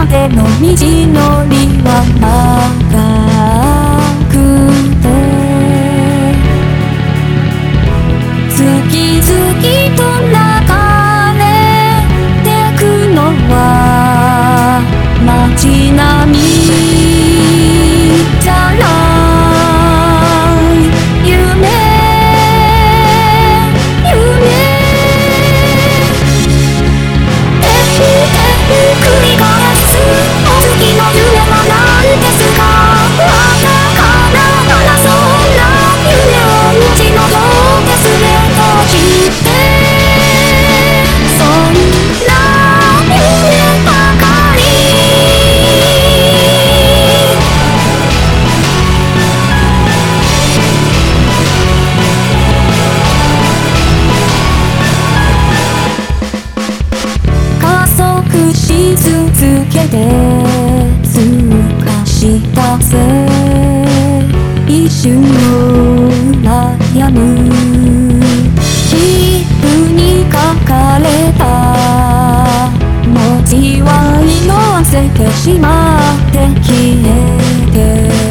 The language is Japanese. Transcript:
までの道のりは長くて、次々と流れてくのは街並みじゃない夢繰り返すお次の夢は何ですか。またからそんな夢を打ちのどけすれと知って、そんな夢ばかり。加速し続けて透かしたせ一瞬の悩む皮膚に書かれた文字は色あせてしまって消えて